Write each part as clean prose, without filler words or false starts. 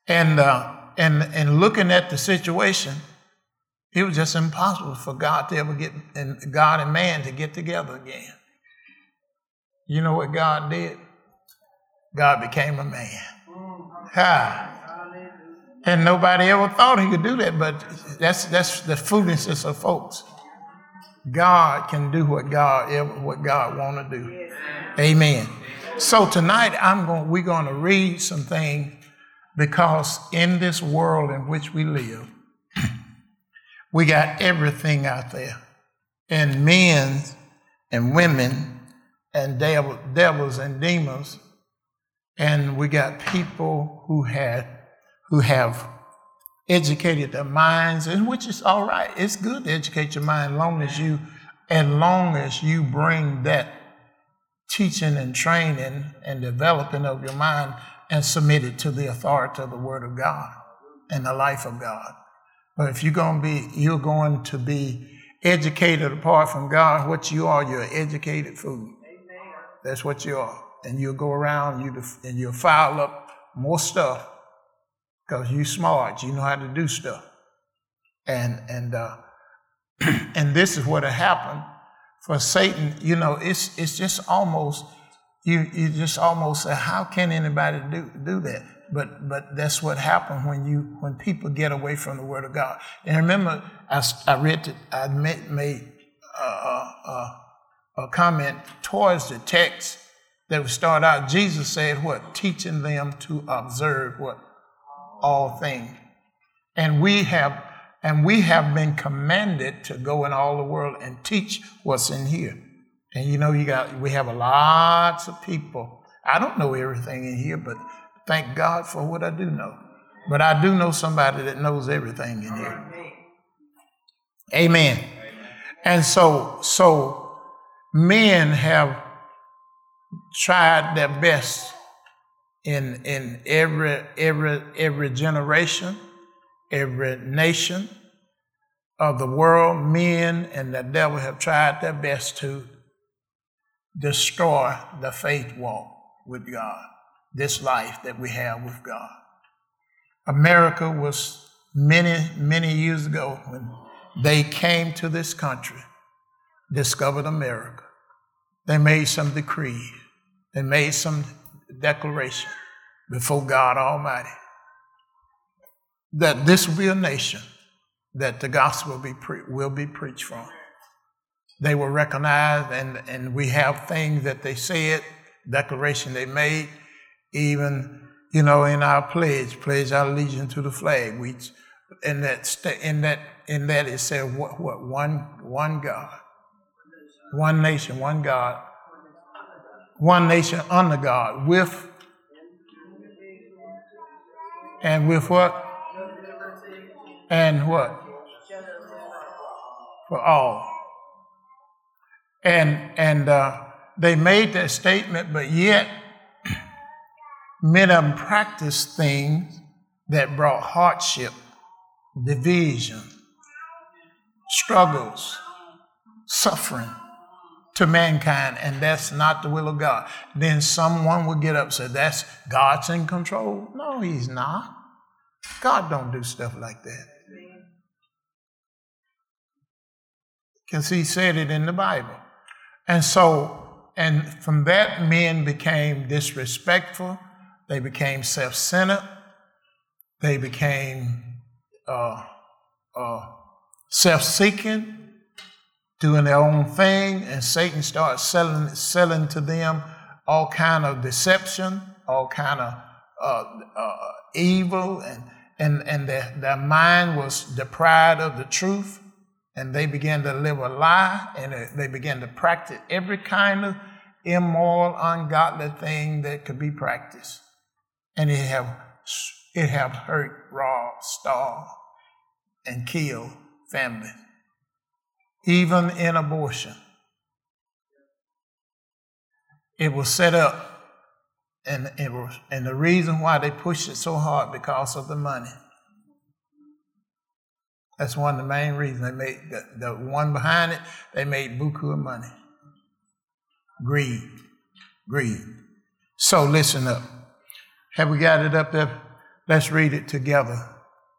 And looking at the situation, it was just impossible for God to ever God and man to get together again. You know what God did? God became a man. And nobody ever thought he could do that, but that's the foolishness of folks. God can do what God want to do. Amen. So tonight we're going to read some things, because in this world in which we live, we got everything out there, and men and women and devils and demons, and we got people who have educated their minds, and which is all right. It's good to educate your mind as long as you bring that teaching and training and developing of your mind and submit it to the authority of the Word of God and the life of God. But if you're going to be educated apart from God, what you are, you're educated food. That's what you are. And you'll go around and you'll file up more stuff because you're smart. You know how to do stuff. And this is what happened for Satan. You know, it's just almost, you just almost say, how can anybody do that? But that's what happened when people get away from the Word of God. And remember, I made a comment towards the text that would start out. Jesus said, what? Teaching them to observe what? All things. And we have been commanded to go in all the world and teach what's in here. And you know, we have lots of people. I don't know everything in here, but thank God for what I do know. But I do know somebody that knows everything in here. Amen. And so men have tried their best in every generation, every nation of the world. Men and the devil have tried their best to destroy the faith walk with God, this life that we have with God. America was many years ago, when they came to this country, discovered America. They made some decrees. They made some declaration before God Almighty that this will be a nation that the gospel will be preached from. They were recognized, and we have things that they said, declaration they made, even, you know, in our pledge our allegiance to the flag. In that it said what one God, one nation, one God, one nation under God, with what? And what? For all. And they made that statement, but yet many of them practiced things that brought hardship, division, struggles, suffering to mankind, and that's not the will of God. Then someone would get up and say, that's God's in control. No, he's not. God don't do stuff like that. Because he said it in the Bible. And from that, men became disrespectful. They became self-centered. They became self-seeking, doing their own thing, and Satan started selling to them all kind of deception, all kind of evil, and their mind was deprived of the truth, and they began to live a lie, and they began to practice every kind of immoral, ungodly thing that could be practiced, and it have hurt, robbed, starved, and killed families. Even in abortion, it was set up, and the reason why they pushed it so hard because of the money. That's one of the main reasons they made the one behind it. They made buku of money. Greed. So listen up. Have we got it up there? Let's read it together.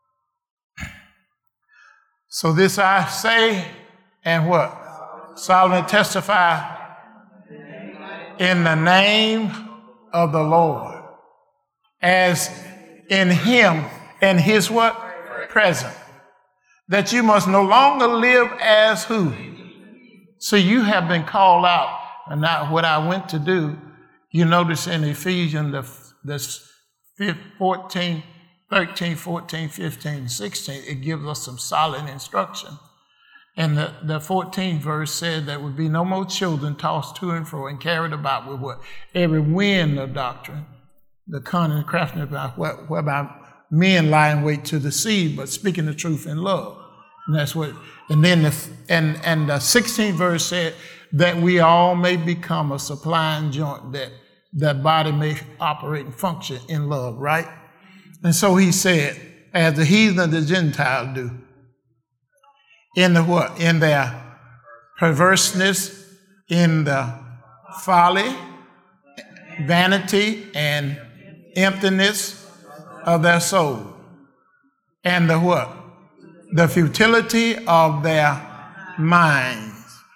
So this I say, and what? Solemnly testify in the name of the Lord, as in him and his what? Present. That you must no longer live as who? So you have been called out. And now what I went to do, you notice in Ephesians, the 13, 14, 15, 16, it gives us some solid instruction. And the 14th verse said there would be no more children tossed to and fro and carried about with what? Every wind of doctrine, the cunning and craftiness whereby men lie in wait to deceive, but speaking the truth in love. And that's what, and then the 16th verse said that we all may become a supplying joint, that the body may operate and function in love, right? And so he said, as the heathen and the Gentile do, in the what? In their perverseness, in the folly, vanity, and emptiness of their soul. And the what? The futility of their minds.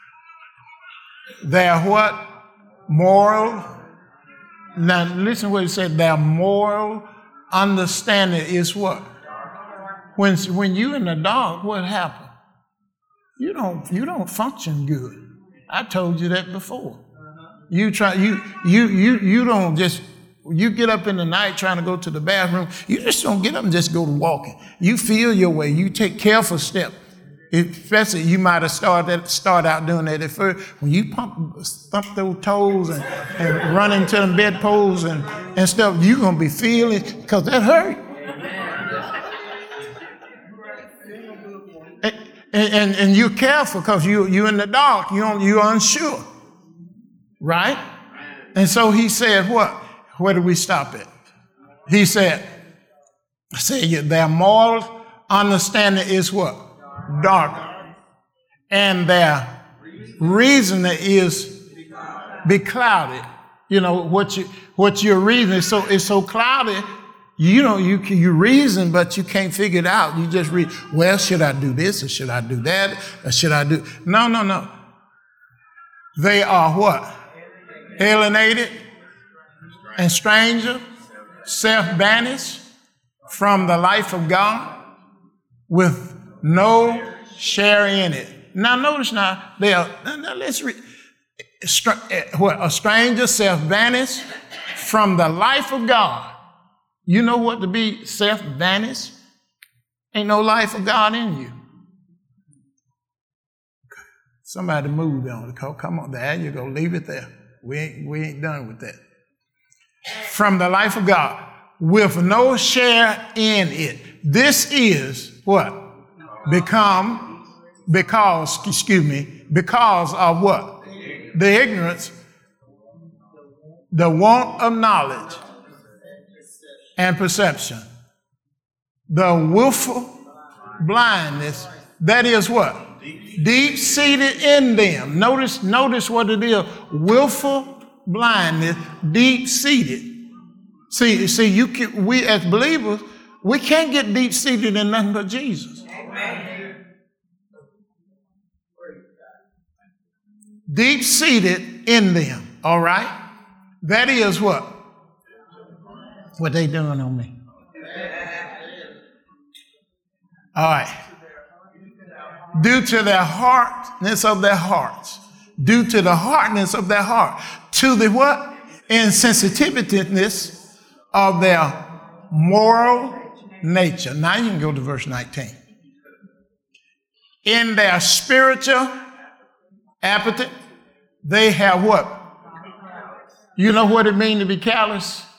Their what? Moral. Now listen to what he said. Their moral understanding is what? When you're in the dark, what happens? You don't function good. I told you that before. You don't just, you get up in the night trying to go to the bathroom. You just don't get up and just go to walking. You feel your way. You take careful steps. Especially you might have start out doing that at first. When you thump those toes and run into them bedposts and stuff, you're going to be feeling, because that hurt. And you're careful because you're in the dark. You're unsure. Right? And so he said what? Where do we stop at? He said, their moral understanding is what? Dark. And their reasoning is beclouded. You know, what you're reasoning is so cloudy. You reason, but you can't figure it out. You just read, well, should I do this or should I do that? Or should I do? No. They are what? Alienated and stranger, self-banished from the life of God with no share in it. Now notice now, let's read. A stranger, self-banished from the life of God. You know what to be self-banished? Ain't no life of God in you. Somebody moved on the call. Come on, there you go. Leave it there. We ain't done with that. From the life of God, with no share in it. This is what? Because of what? The ignorance, the want of knowledge and perception, the willful blindness, that is what? Deep-seated in them. Notice what it is. Willful blindness, deep-seated. See, we as believers, we can't get deep-seated in nothing but Jesus. Amen. Deep-seated in them. All right? That is what? What they doing on me. All right. Due to the hardness of their hearts. Due to the hardness of their heart. To the what? Insensitiveness of their moral nature. Now you can go to verse 19. In their spiritual appetite, they have what? You know what it means to be callous?